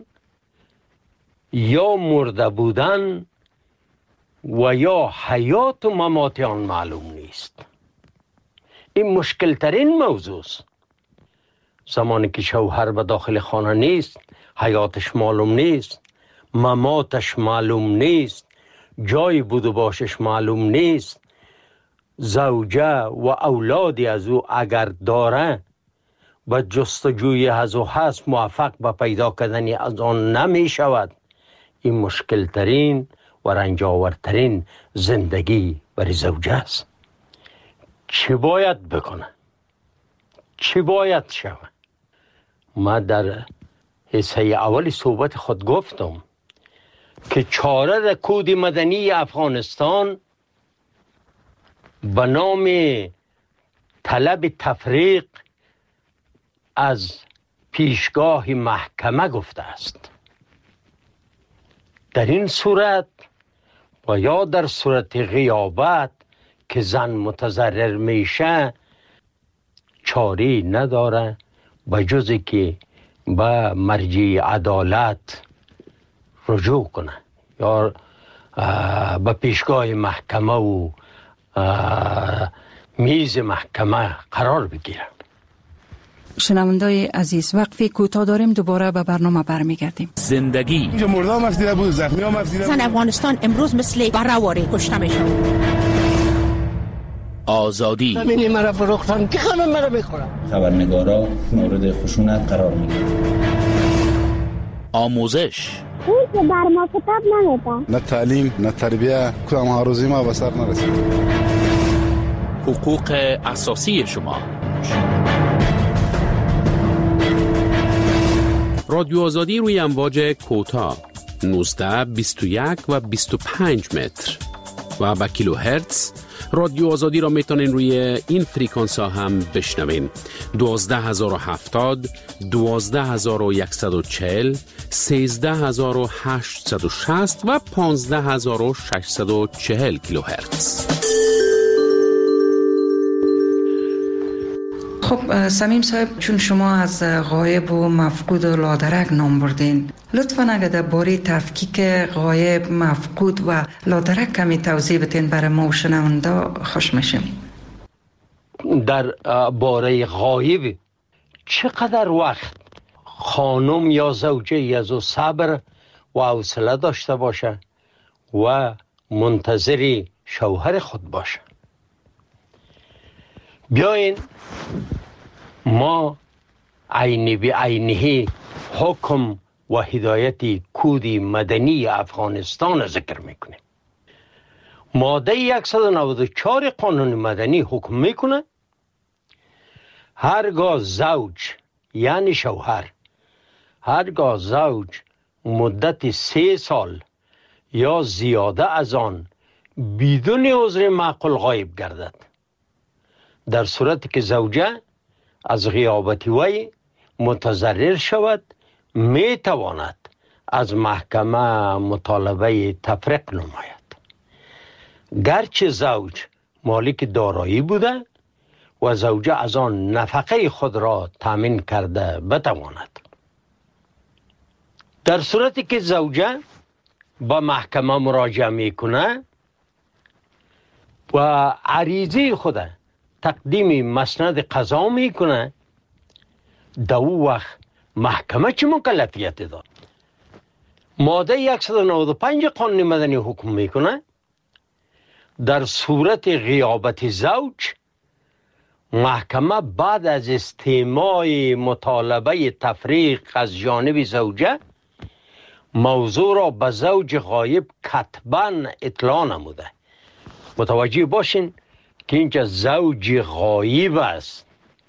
یا مرده بودن و یا حیات و ممات آن معلوم نیست. این مشکل ترین موضوع است. زمانی که شوهر به داخل خانه نیست، حیاتش معلوم نیست، مماتش معلوم نیست، جای بود و باشش معلوم نیست، زوجه و اولادی از او اگر داره به جستجوی از او هست موفق به پیدا کردن از آن نمی شود. این مشکل ترین و رنجاورترین زندگی برای زوجه است. چی باید بکنه؟ چی باید شود؟ ما در حصه اول صحبت خود گفتم که چاره کود مدنی افغانستان به نام طلب تفریق از پیشگاه محکمه گفته است. در این صورت و یا در صورت غیابت که زن متضرر میشه چاری نداره به جز که به مرجع عدالت رجوع کنه یا به پیشگاه محکمه و میز محکمه قرار بگیره. شنوندای عزیز وقفی کوتاه داریم، دوباره به برنامه برمیگردیم. زندگی اینجا مردم افزیده بود، زخمی هم افزیده بود. زن افغانستان امروز مثل برآوری کشته میشه. آزادی همین مرا فروختن که خانم مرا میخورم. خبرنگارا مورد خشونت قرار میگیرن. آموزش اون که بر ما کتاب نمیده. نه تعلیم نه تربیه کدام هاروزی ما به سر نرسید. حقوق اساسی شما. رادیو آزادی روی امواج کوتاه 19 21 و 25 متر و با کیلو هرتز. رادیو آزادی را میتونین روی این فریکانس ها هم بشنوین. 12070 12140 13860 و 15640 کیلو هرتز. خب سمیم صاحب، چون شما از غایب و مفقود و لادرک نام بردین، لطفاً اگر در باره تفکیک غایب، مفقود و لادرک کمی توضیح بتین برای ما و شنونده خوش میشیم. در باره غایب چقدر وقت خانم یا زوجه از او صبر و حوصله داشته باشه و منتظر شوهر خود باشه. بیاین ما عینی به عینی حکم و هدایت کود مدنی افغانستان ذکر میکنه. ماده 194 قانون مدنی حکم میکنه هرگاه زوج یعنی شوهر هرگاه زوج مدت 3 سال یا زیاده از آن بدون عذر معقول غایب گردد، در صورتی که زوجه از غیابت وی متضرر شود می تواند از محکمه مطالبه تفریق نماید، گرچه زوج مالک دارایی بوده و زوجه از آن نفقه خود را تامین کرده بتواند. در صورتی که زوجه با محکمه مراجعه میکنه و عریضه خود تقدیم مسند قضا میکنه، در او وقت محکمه چه مکلفیت داد؟ ماده 195 قانون مدنی حکم میکنه در صورت غیابت زوج محکمه بعد از استماع مطالبه تفریق از جانب زوجه موضوع را به زوج غایب کتباً اطلاع نموده. متوجه باشین که اینجا زوج غایب است،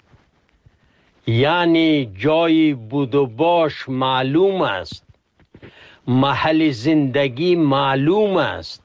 یعنی جای بود و باش معلوم است، محل زندگی معلوم است.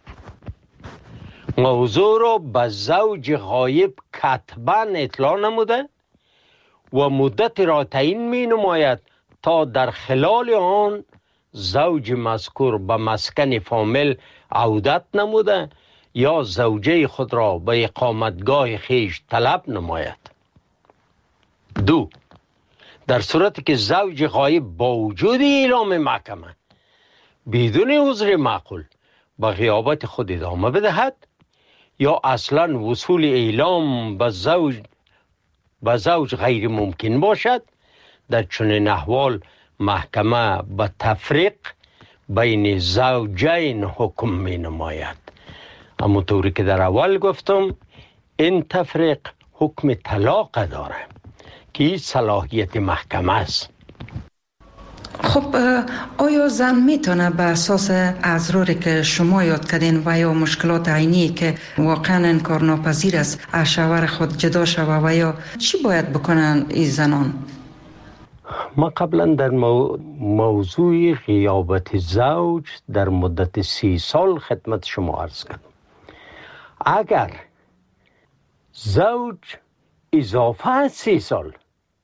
موضوع را به زوج غایب کتباً اطلاع نموده و مدت را تعیین می نماید تا در خلال آن زوج مذکور به مسکن فامیل عودت نموده یا زوجه خود را به اقامتگاه خیش طلب نماید. 2. در صورتی که زوج غایب با وجود اعلام محکمه بدون عذر معقول به غیابت خود ادامه بدهد یا اصلا وصول اعلام به زوج غیر ممکن باشد، در چنین احوال محکمه به تفریق بین زوجین حکم می نماید. همونطوری که در اول گفتم این تفریق حکم طلاق داره که صلاحیت محکمه است. خب آیا زن میتونه به اساس اضراری که شما یاد کردین و یا مشکلات عینی که واقعا انکارناپذیر است از شوهر خود جدا شوه و یا چی باید بکنن این زنان؟ ما قبلا در موضوع غیابت زوج در مدت 30 سال خدمت شما عرض کردم. اگر زوج اضافه از 30 سال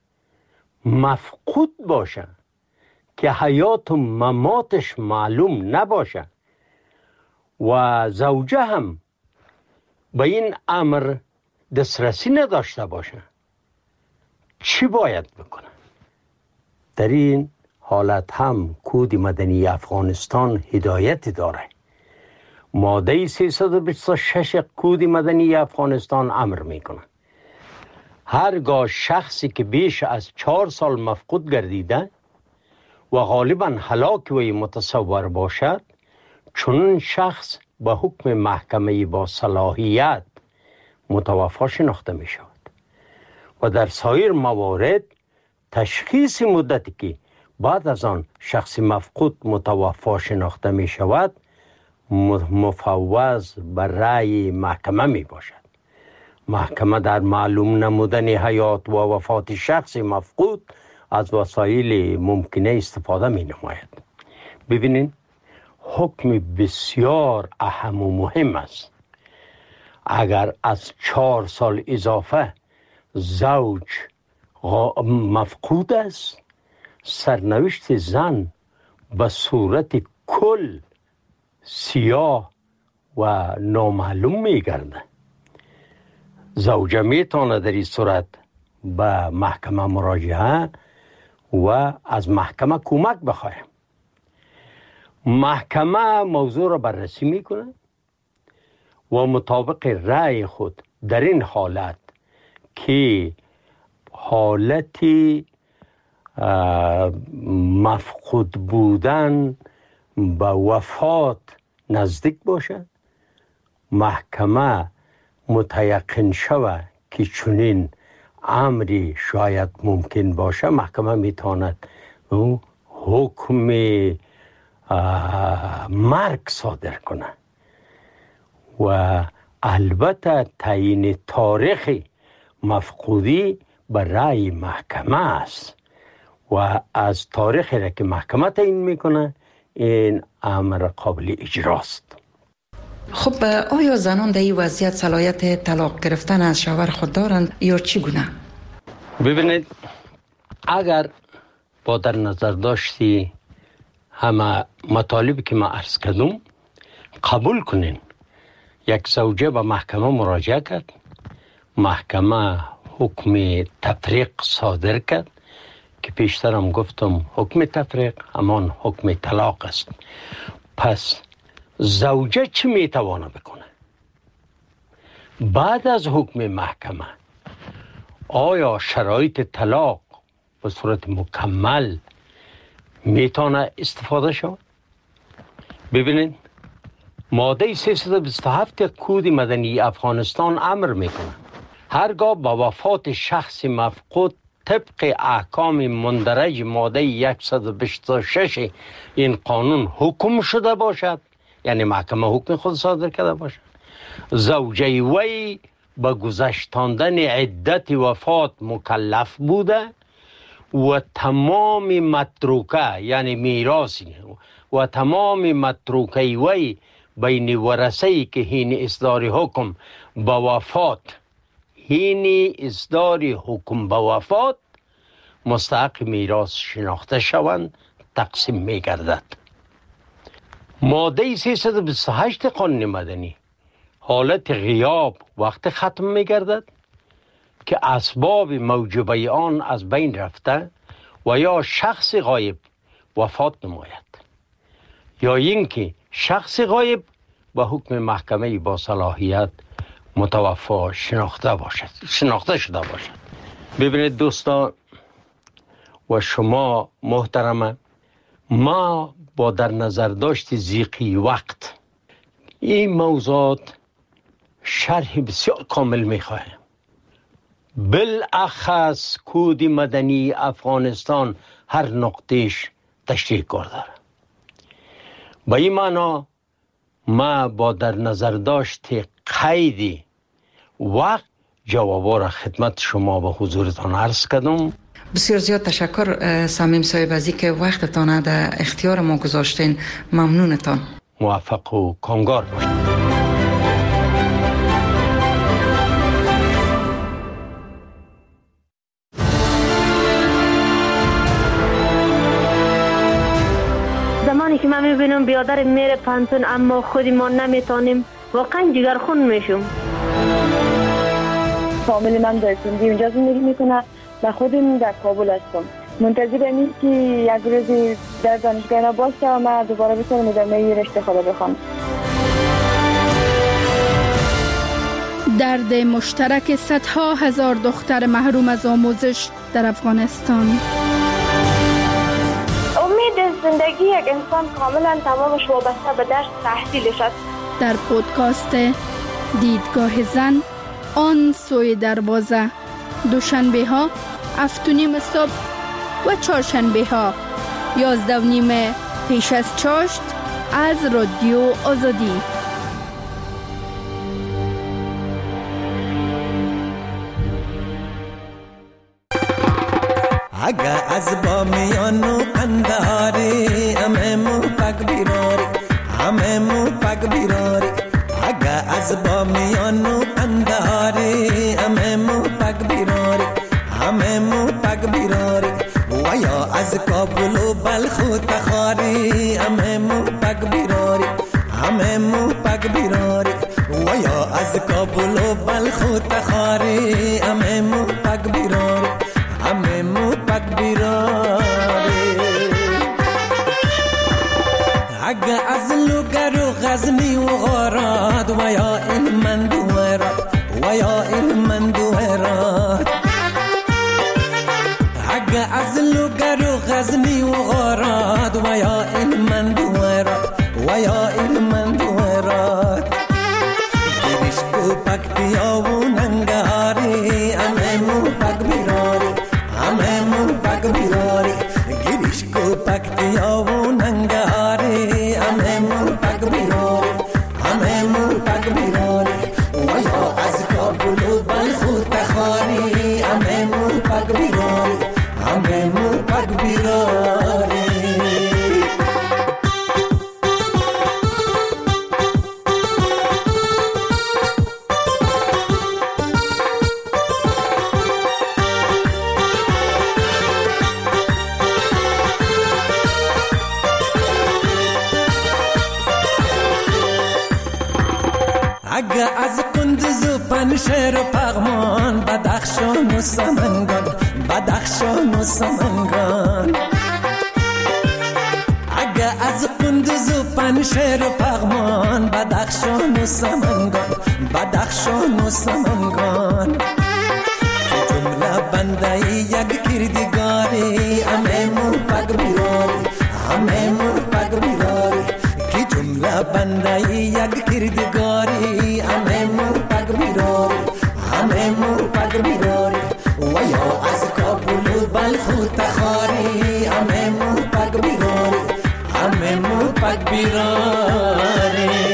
مفقود باشه که حیات و مماتش معلوم نباشه و زوجه هم به این امر دسترسی نداشته باشه، چی باید بکنه؟ در این حالت هم کود مدنی افغانستان هدایت داره. ماده 326 کود مدنی افغانستان امر میکنه هرگاه شخصی که بیش از 4 سال مفقود گردیده و غالباً هلاک وی متصور باشد، چون شخص به حکم محکمه با صلاحیت متوفی شناخته می شود و در سایر موارد تشخیص مدتی که بعد از آن شخص مفقود متوفی شناخته می شود مفوض به رأی محکمه می باشد. محکمه در معلوم نمودن حیات و وفات شخص مفقود از وسایل ممکنه استفاده می نماید. ببینین حکم بسیار اهم و مهم است. اگر از 4 سال اضافه زوج مفقود است، سرنوشت زن به صورت کل سیاه و نامعلوم می گرده. زوجه می تواند در این صورت به محکمه مراجعه و از محکمه کمک بخواهد. محکمه موضوع را بررسی میکنه و مطابق رأی خود در این حالت که حالت مفقود بودن به وفات نزدیک باشه، محکمه متیقن شود که چنین امری شاید ممکن باشه، محکمه میتواند حکم مرگ صادر کنه و البته تعیین تاریخ مفقودی به رأی محکمه است و از تاریخی را که محکمه تعیین میکنه این امر قابل اجراست. خب آیا زنان در این وضعیت صلاحیت طلاق گرفتن از شوهر خود دارند یا چگونه؟ ببینید، اگر با در نظر داشتی همه مطالبی که ما عرض کردم قبول کنین، یک زوجه به محکمه مراجعه کرد، محکمه حکم تفریق صادر کرد که پیشترم گفتم حکم تفریق همان حکم طلاق است. پس زوجه چی میتوانه بکنه؟ بعد از حکم محکمه آیا شرایط طلاق به صورت مکمل میتونه استفاده شود؟ ببینید، ماده 327 کود مدنی افغانستان امر میکنه هرگاه با وفات شخص مفقود طبق احکام مندرج ماده 126 این قانون حکم شده باشد، یعنی محکمه حکم خود صادر کرده باشد، زوجه وی به گذشتاندن عدت وفات مکلف بوده و تمام متروکه یعنی میراثی و تمام متروکه وی بین ورثه‌ای که هین اصدار حکم به وفات مستحق میراث شناخته شوند تقسیم می‌گردد. ماده 328 قانون مدنی حالت غیاب وقت ختم می‌گردد که اسباب موجبه آن از بین رفته و یا شخص غایب وفات نماید یا اینکه شخص غایب به حکم محکمه با صلاحیت متوفا شناخته شده باشد. ببینید دوستان و شما محترمه، ما با در نظر داشت ضیقی وقت این موضوعات شرح بسیار کامل میخواهیم. بالاخص کود مدنی افغانستان هر نقطهش تشریح کار داره. با این معنا ما با در نظر داشت قید وقت جوابا را خدمت شما به حضورتان عرض کردم. بسیار زیاد تشکر صمیم صاحب از اینکه وقتتان در اختیار ما گذاشتین. ممنونتان. موفق و کامگار باشید. زمانی که من میبینم بیادر میره پانتون اما خودی ما نمیتونیم، واقعا جگرخون میشم. فامیل من در سندی اونجا زندگی میکنه و خودم در کابل هستم. منتظر اینم که یک روزی در دانشگاه باشه و من دوباره بتونم ادامه رشته خود بخوام. درد مشترک صدها هزار دختر محروم از آموزش در افغانستان. امید زندگی یک انسان کاملا تمامش وابسته به درس تحصیلش است. در پودکاست دیدگاه زن آن سوی دروازه، دوشنبه ها 7:30 صبح و چهارشنبه ها 11:30 پیش از چاشت از رادیو آزادی. اگه از با میانو انداری اممو پک بیراری، اممو پک بیراری. اگه از با میانو انداری اممو پک بیراری، اممو پک بیراری. و یا از کابل و بلخ و تخاری اممو پک بیراری، اممو پک بیراری. و یا از کابل و بلخ و تخاری اممو پک بیراری، اممو پک بیراری. اگه از لوگر و غزنی و غارات و یا این من دویرات، و یا این من دویرات. اگه اگه از لوگر و غزنی و غارات و یا علمند و هرات و یا علمند و هرات گریش کو پک بیا و ننگاری همه مو پک بیراری همه مو پک بیراری گریش کو پک بیا و ننگاری همه مو پک بیراری همه مو پک بیراری و یا از کابل و بلخ و تخاری همه مو پک بیراری همه مو پک بیراری اگه از کندوز و پنشهر و پغمان بدخشان و سمنگان بدخشان و سمنگان اگه از کندوز و پنشهر و پغمان بدخشان و سمنگان بدخشان و سمنگان جمله بنده یک کردگاری همه مو پک بیراری همه مو پک بیراری کی جمله بنده یک کردگاری همه مو پک بیراری همه مو پک بیراری و یا از کابل و بلخ و تخاری همه مو پک بیراری همه مو پک بیراری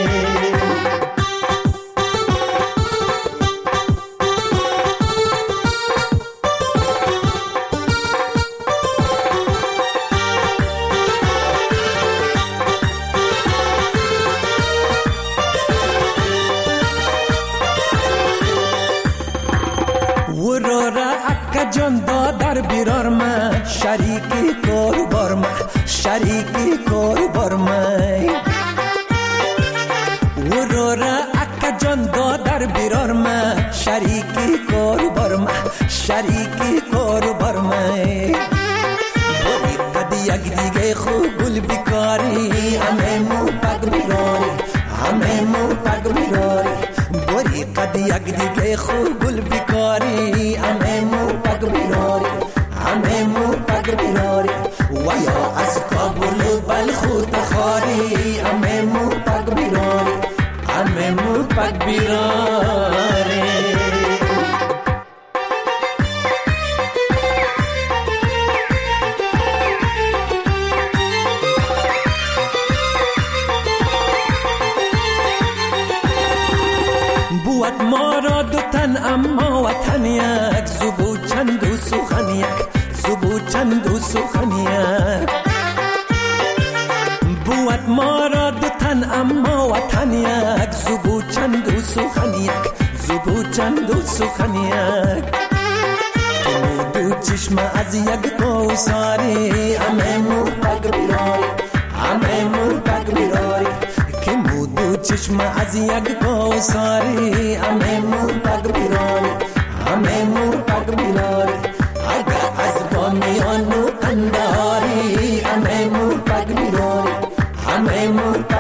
جان دادر بیرار من شریکی کار بار من شریکی کار بار من ورورا اکا جان دادر بیرار من شریکی کار بار من شریکی کار بار من باری قد یک دیگه خوب گل بیکاری همه مو پک بیراری همه مو پک بیراری باری قد یک دیگه خوب گل بیکاری همه مو پک بیراری همه مو پک بیراری و یا از کابل و بلخ و تخاری همه مو پک بیراری همه مو پک بیراری بود ما را دو تن اما وطن یک زبو چند و سخن یک زبو چند و سخن یک بود ما را دو تن اما وطن یک زبو چند و سخن یک زبو چند و سخن یک دو چشم از یک کوثری همه مو پک بیراری همه مو پک بیراری دو چشم از یک کوثری همه مو پک بیراری همه مو پک بیراری اگه از بامیان و قنداری همه مو پک بیراری همه مو